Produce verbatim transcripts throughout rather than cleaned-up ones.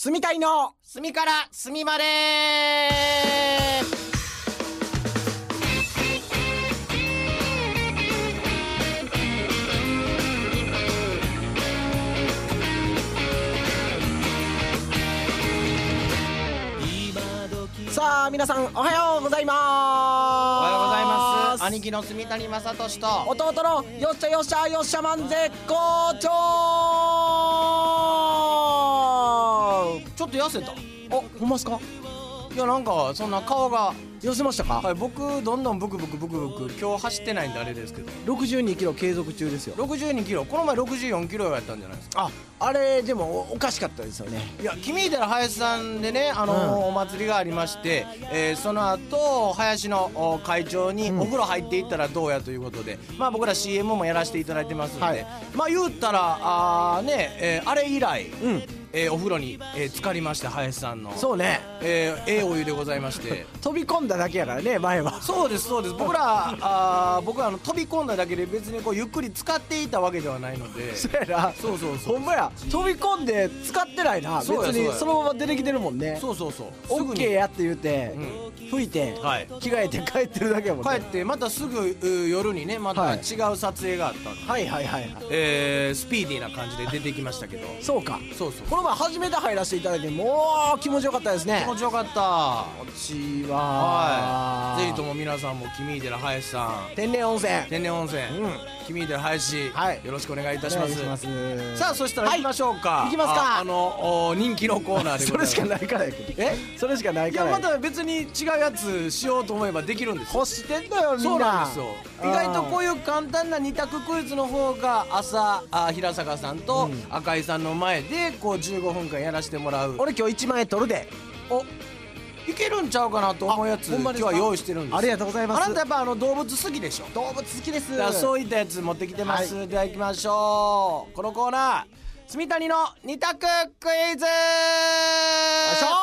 住みたいの住みから住みまで。 さあ皆さんおはようございます。 おはようございます。兄貴の住谷正俊と弟のよっしゃよっしゃよっしゃマン絶好調。 ちょっと痩せた。 あ、ほんまっすか？ いや、なんかそんな顔が痩せましたか？ はい、僕どんどんブクブクブクブク今日走ってないんであれですけどろくじゅうにキロ継続中ですよ。 ろくじゅうにキロ、この前ろくじゅうよんキロやったんじゃないですか。 あ、あれでもおかしかったですよね。 いや、君たら林さんでね、あのーうんお祭りがありまして、えーその後林のお会長にうんお風呂入っていったらどうやということで、まあ僕ら シーエム もやらせていただいてますんで、 はいまあ言ったらあーね、えーあれ以来、 うんえーお風呂に、えー浸かりまして、林さんのそうね、 えーええお湯でございまして飛び込んだだけやからね前は。 そうですそうです。僕らあー僕はあの飛び込んだだけで別にこうゆっくり使っていたわけではないのでそうやな。 そうそうそうほんまや、飛び込んで使ってないな。別そうやそうやにそのまま出てきてるもんね。 そうそうそうオすぐにッケーやって言うて、 う吹いて、 はい着替えて帰ってるだけやもんね。 帰ってまたすぐう夜にねまたはい違う撮影があったんで、 はいはいはいはい。 えースピーディーな感じで出てきましたけどそうか。 そうそうこの前初めて入らせていただいて、もう気持ちよかったですね。 気持ちよかった。 気持ちは、 はい、ぜひとも皆さんも君寺林さん天然温泉天然温泉、 うん君寺林、 はいよろしくお願いいたしお願います。 します。 さあそしたら行きましょうか、 はい行きますかああのお人気のコーナーでございますそれしかないからやけど。 えそれしかないいからや。 やまた別に違うやつしようと思えばできるんですよ。 欲してんだよみんな。 そうなんですよ。意外とこういういう簡単な二択クイズの方が朝あ平坂さんとうん赤井さんの前でこうじゅうごふんかんやらせてもらう。 俺今日いちまん円取るで。 おいけるんちゃうかなと思うやつあほんまですか今日は用意してるんです。 ありがとうございます。 あなたやっぱあの動物好きでしょ。 動物好きです。 だからそういったやつ持ってきてます、 はでは行きましょう。このコーナー住谷の二択クイズ。 よいし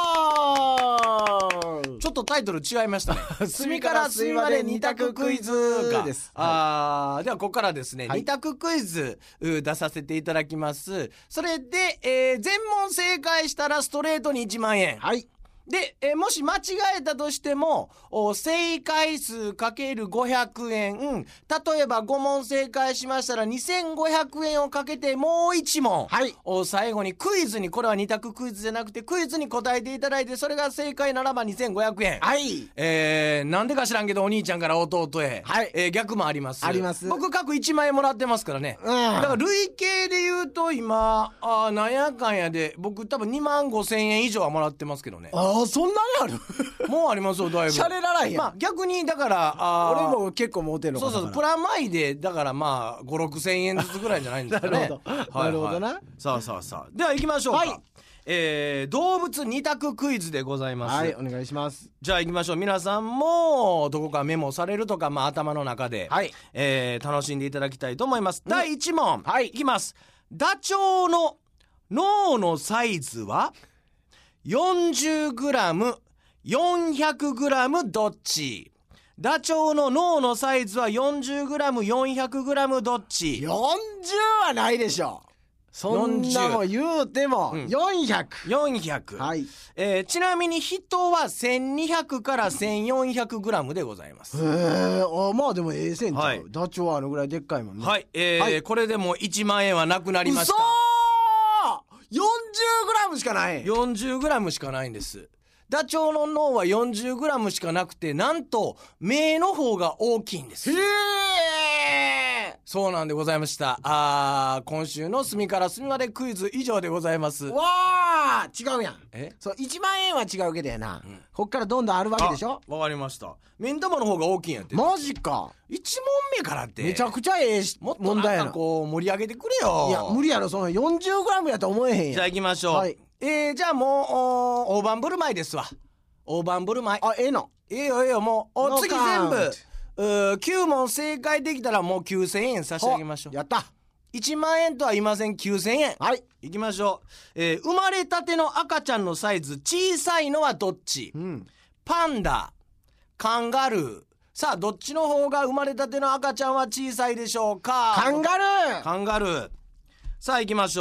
ょー。 ちょっとタイトル違いましたね隅から隅まで二択クイズがですあーではここからですね、 はい二択クイズう出させていただきます。それで、えー全問正解したらストレートにいちまんえんはい。 で、えーもし間違えたとしてもお正解数かけるごひゃくえん、例えばご問正解しましたらにせんごひゃくえんをかけてもういち問、 はいお最後にクイズに、これは二択クイズじゃなくてクイズに答えていただいて、それが正解ならばにせんごひゃくえん。 はい。 えー、なんでか知らんけどお兄ちゃんから弟へ、 はいえー逆もあります。 あります。 僕各いちまん円もらってますからね、 うん。 だから累計で言うと今あーなんやかんやで僕多分にまんごせんえん以上はもらってますけどね。 ああ、そんなにある。 もうありますよだいぶ。 シャレららんやん。 まあ逆にだからあー俺も結構モテんのかな。 そうそうそう、プラマイでだからまあごろくせんえんずつぐらいじゃないんですかねなるほどなるほどな。 さあさあさあ、では行きましょうか、 はいえー動物二択クイズでございます。 はい、お願いします。 じゃあ行きましょう。皆さんもどこかメモされるとか、まあ、頭の中で、 はいえー楽しんでいただきたいと思います。だいいち問、 はいいきます。ダチョウの脳のサイズは よんじゅうグラム、よんひゃくグラム どっち？ダチョウの脳のサイズは よんじゅうグラム、よんひゃくグラム どっち？ よんじゅうはないでしょ。そんなもん言うてもうんよんひゃく。 よんひゃく、 はい。 えーちなみに人はせんにひゃくからせんよんひゃくグラムでございます。 へえ、あ、まあでもええ線ちゃう。 はいダチョウはあのぐらいでっかいもんね。 はい、えーはいこれでもういちまん円はなくなりました。 嘘ー !よんじゅうグラム しかない。 よんじゅうグラム しかないんです。ダチョウの脳は よんじゅうグラム しかなくて、なんと目の方が大きいんです。 へえ。 そうなんでございました。あー今週の隅から隅までクイズ以上でございます。 わあ、違うやん。 えそう、いちまん円は違うけどやな。こっからどんどんあるわけでしょ。 わかりました。目ん玉の方が大きいんやって。 マジか。 いち問目からってめちゃくちゃええしもっと問題やな。 なんかこう盛り上げてくれよ。 いや、無理やろ。その よんじゅうグラム やと思えへんやん。 じゃあ行きましょう。 はいえー、じゃあもうお大盤振る舞いですわ。大盤振る舞い。 あ、ええの。 ええよええよ、もうおノー次全部カウントうーきゅう問正解できたらもうきゅうせんえん差し上げましょう。 やった。 いちまん円とは言いません。きゅうせんえん。 はい。 いきましょう。えー生まれたての赤ちゃんのサイズ小さいのはどっち？ うん。 パンダ、カンガルー。さあどっちの方が生まれたての赤ちゃんは小さいでしょうか？ カンガルー。 カンガルー。さあ行きましょう。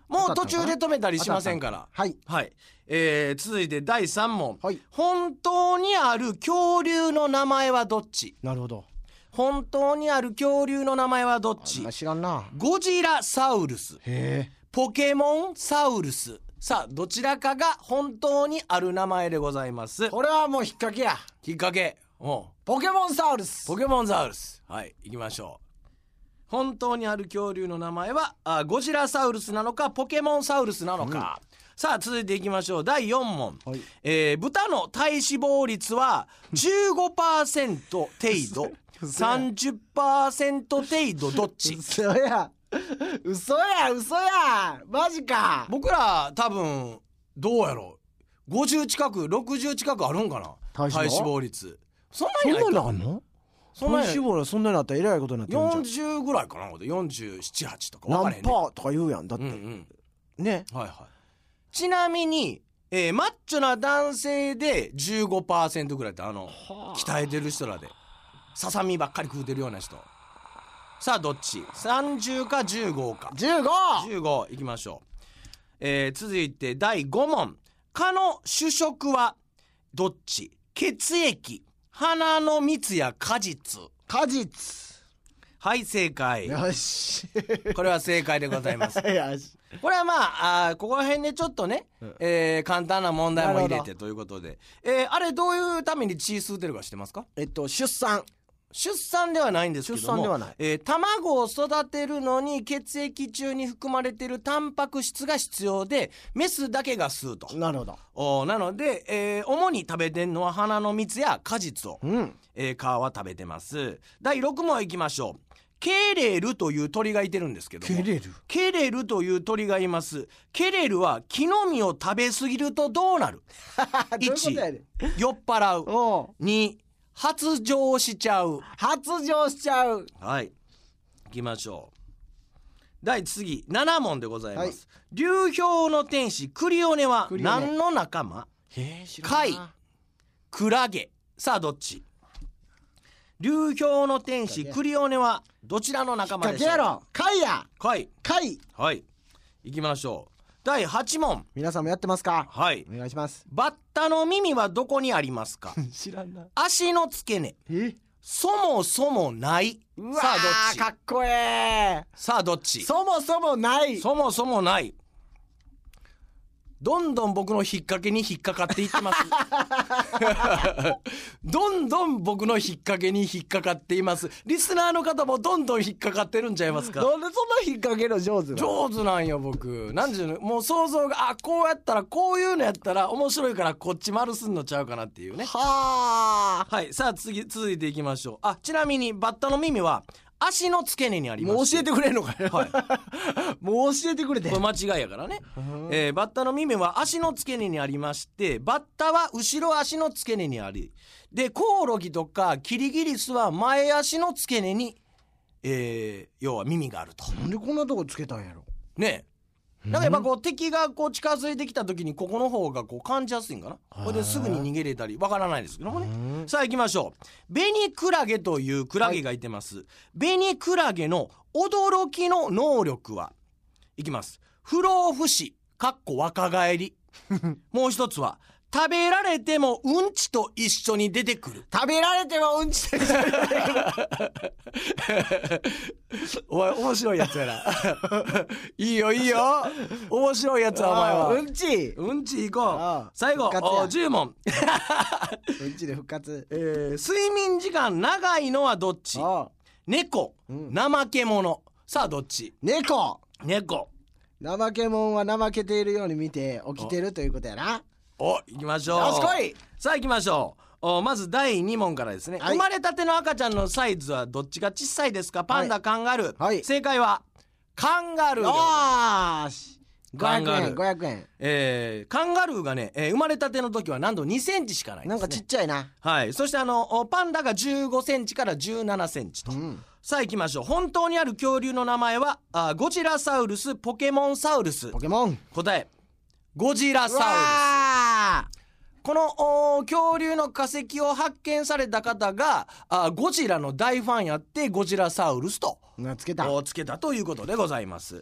もう途中で止めたりしませんから。 はい、 はい。えー、続いてだいさん問、 はい、 本当にある恐竜の名前はどっち？ なるほど。 本当にある恐竜の名前はどっち？ 知らんな。 ゴジラサウルス、 へー、 ポケモンサウルス。さあどちらかが本当にある名前でございます。 これはもう引っ掛けや。 きっかけ、おうポケモンサウルス。 ポケモンサウルス。はい、行きましょう。本当にある恐竜の名前はあゴジラサウルスなのかポケモンサウルスなのか、うん、さあ続いていきましょう。だいよん問、はい、えー、豚の体脂肪率は じゅうごパーセント 程度さんじゅっパーセント 程度どっち？ 嘘や嘘や嘘やマジか。 僕ら多分どうやろう、ごじゅう近くろくじゅう近くあるんかな、体脂肪率。そんなにないか。 そんなにあんの？体脂肪がそんなになったらえらいことになってるんじゃん。 よんじゅうぐらいかな。よんじゅうなな、はちとか分かれへんね。 何パーとか言うやんだって、うんうん、ね、 はいはい。ちなみに、えー、マッチョな男性で じゅうごパーセント ぐらいってあの鍛えてる人らでささみばっかり食うてるような人。さあどっち？さんじゅうかじゅうごか。 じゅうごじゅうごいきましょう。えー、続いてだいご問、蚊の主食はどっち？血液、花の蜜や果実。 果実。 はい、正解。 よしこれは正解でございます。 よし、 これはまあ、あここら辺でちょっとね、うん、えー、簡単な問題も入れてということで、えー、あれどういうために血吸うてるか知ってますか？ えっと出産出産ではないんですけども、 出産ではない、 えー、卵を育てるのに血液中に含まれているタンパク質が必要でメスだけが吸うと。 なるほど。 おなので、えー、主に食べてるのは花の蜜や果実を、 うん、 えー、皮は食べてます。だいろく問いきましょう。ケレルという鳥がいてるんですけども、 ケレルケレルという鳥がいます。ケレルは木の実を食べ過ぎるとどうなる？いち酔っ払う、に発情しちゃう。 発情しちゃう。 はい、行きましょう。第次なな問でございます、はい、流氷の天使クリオネは何の仲間？貝、クラゲ。さあどっち？流氷の天使クリオネはどちらの仲間でしょうか？ 貝や。 貝。 貝。 はい、行きましょう。だいはち問。 皆さんもやってますか？ はい、 お願いします。 バッタの耳はどこにありますか？ 知らんな。 足の付け根。 え？ そもそもない。 うわー、 さあどっち？ かっこええ。 さあどっち？ そもそもない。 そもそもない。どんどん僕の引っ掛けに引っかかっていってますどんどん僕の引っ掛けに引っかかっています。リスナーの方もどんどん引っかかってるんちゃいますか？ なんでそんな引っ掛けの上手な上手なんよ僕。なんていうの、もう想像があこうやったらこういうのやったら面白いからこっち丸すんのちゃうかなっていうね。 はあ。はい、さあ次続いていきましょう。あちなみにバッタの耳は足の付け根にあります。 もう教えてくれんのかよ、はい、もう教えてくれて。 これ間違いやからね、えー、バッタの耳は足の付け根にありまして、バッタは後ろ足の付け根にあり、でコオロギとかキリギリスは前足の付け根に、えー、要は耳があると。 なんでこんなとこつけたんやろねえ。だからやっぱこう敵がこう近づいてきた時にここの方がこう感じやすいんかな。これですぐに逃げれたりわからないですけどもね。さあ行きましょう。ベニクラゲというクラゲがいてます、はい、ベニクラゲの驚きの能力はいきます。不老不死かっこ若返りもう一つは食べられてもうんちと一緒に出てくる。 食べられてもうんちと一緒に出てくるおい面白いやつやないいよいいよ面白いやつはお前は。 うんちうんちいこう。最後じゅう問うんちで復活、 えー、睡眠時間長いのはどっち？猫、うん、怠け者。さあどっち？ 猫。 猫。 怠け者は怠けているように見て起きてるということやな。 お行きましょう。 よし来い。 さあ行きましょう。おまずだいに問からですね、はい、生まれたての赤ちゃんのサイズはどっちが小さいですか？パンダ、はい、カンガルー、はい、正解はカンガルーでございます。 ごひゃくえんごひゃくえん、 えー、カンガルーがね、えー、生まれたての時はなんとにセンチしかないんですね。 なんかちっちゃいな。 はい。そしてあのパンダがじゅうごセンチからじゅうななセンチと、うん、さあ行きましょう。本当にある恐竜の名前はあゴジラサウルス、ポケモンサウルス。 ポケモン。 答えゴジラサウルス。この恐竜の化石を発見された方があゴジラの大ファンやってゴジラサウルスとつけたつけたということでございます。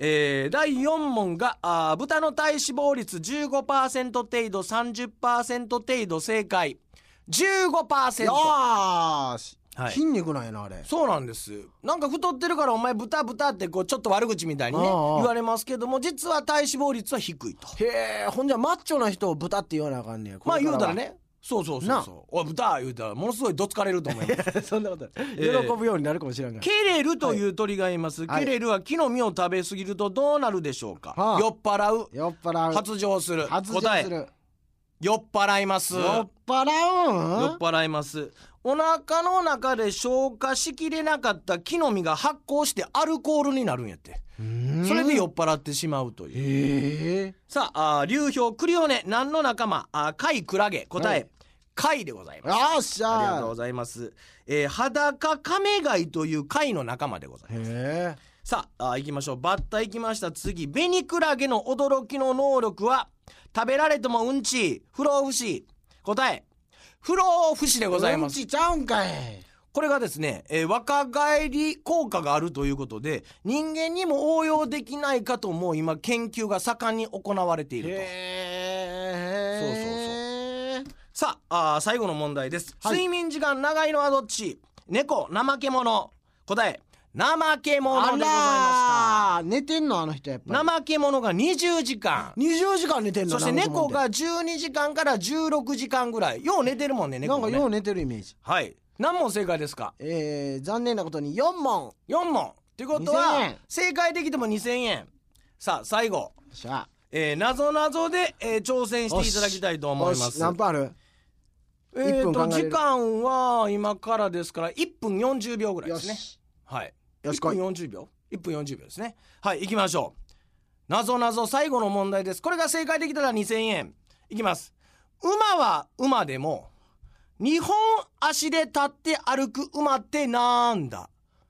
えー、だいよん問があ豚の体脂肪率 じゅうごパーセント 程度 さんじゅっパーセント 程度正解 じゅうごパーセント。 よーし、 はい筋肉なんやなあれ。 そうなんです。なんか太ってるからお前豚豚ってこうちょっと悪口みたいにねああ言われますけども、実は体脂肪率は低いと。 へえ、ほんじゃマッチョな人を豚って言わなあかんねや。 まあこれからは言うたらね、そうそうそうそう、おい豚言うたらものすごいどつかれると思いますそんなことない、 えー喜ぶようになるかもしれんが。 ケレルという鳥がいます、 はいケレルは木の実を食べ過ぎるとどうなるでしょうか、 はあ酔っ払う、 酔っ払う。 発情する、 発情答えする。 酔っ払います。 酔っ払うん酔っ払います。お腹の中で消化しきれなかった木の実が発酵してアルコールになるんやって。それで酔っ払ってしまうという。 へえ。 さあ、あ流氷クリオネ何の仲間、あ貝クラゲ、答え、 はい貝でございます。 よっしゃありがとうございます。えー、裸カメガイという貝の仲間でございます。 へえ。 さあ、あ行きましょう。バッタ行きました。次、ベニクラゲの驚きの能力は食べられてもうんち不老不死、答え不老不死でございます。 うんちちゃうんかい。 これがですね、えー若返り効果があるということで人間にも応用できないかとも今研究が盛んに行われていると。 へえ。 そうそうそう。さあ、あ最後の問題です、 はい、 睡眠時間長いのはどっち？猫、怠け者、答え怠け者でございました。 あらー、寝てんのあの人やっぱり。 怠け者がにじゅうじかん、 にじゅうじかん寝てんの。 そして猫がじゅうにじかんからじゅうろくじかんぐらい。よう寝てるもんね、猫もね。 なんかよう寝てるイメージ。 はい。何問正解ですか？ えー、残念なことによん問。 よん問っていうことにせんえはん正解できてもにせんえん。さあ最後、 よっしゃ。 えー、なぞなぞで、えー、挑戦していただきたいと思います。 何分ある？ えー、 いっぷん考とえれる時間は今からですからいっぷんよんじゅうびょうぐらいですね。 よしはい。 よしいっぷんよんじゅうびょういっぷんよんじゅうびょうですね。はい、行きましょう。なぞなぞ最後の問題です。これが正解できたらにせんえん。いきます。馬は馬でもにほん足で立って歩く馬ってなんだ？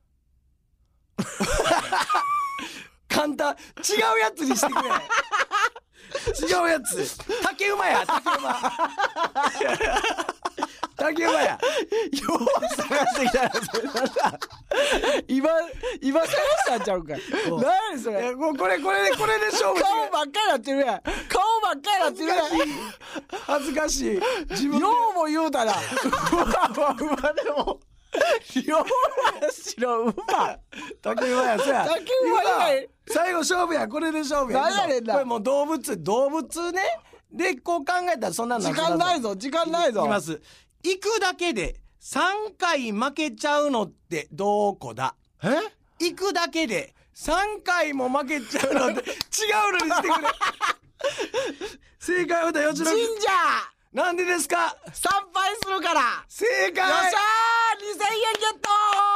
簡単。違うやつにしてくれ。違うやつ。竹馬や、竹馬。竹馬や。 よう探してきたらそれなんだ。今今探したんちゃうかい。 お何それ。 これこれでこれで勝負して顔ばっかりなってるやん。顔ばっかりなってるやん。 恥ずかしい。自分でようも言うたら馬は馬でも両足の馬。 竹馬や。そうや。 竹馬以外最後勝負や。これで勝負や。 何やねんなこれもう動物動物ね。でこう考えたらそんなの時間ないぞ時間ないぞ。 いきます。行くだけでさんかい負けちゃうのってどこだ？ え？ 行くだけでさんかいも負けちゃうのって違うのにしてくれ。正解はだよ。 神社なんでですか？ 参拝するから。 正解。 よっしゃー、にせんえんゲット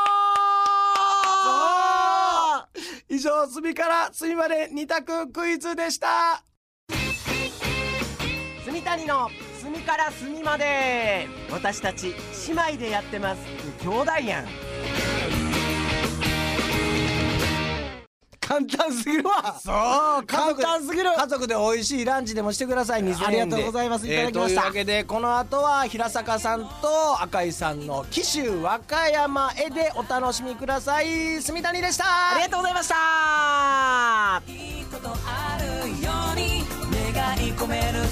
ー。 以上、隅から隅までに択クイズでした。 住谷の隅から隅まで。私たち姉妹でやってます。兄弟やん。 簡単すぎるわ。 そう、 簡単すぎる。 家族で美味しいランチでもしてください。にせんえんで。 ありがとうございます。いただきました。 えー、というわけでこの後は平坂さんと赤井さんの紀州和歌山へでお楽しみください。住谷でした。 ありがとうございました。 いいことあるように願い込める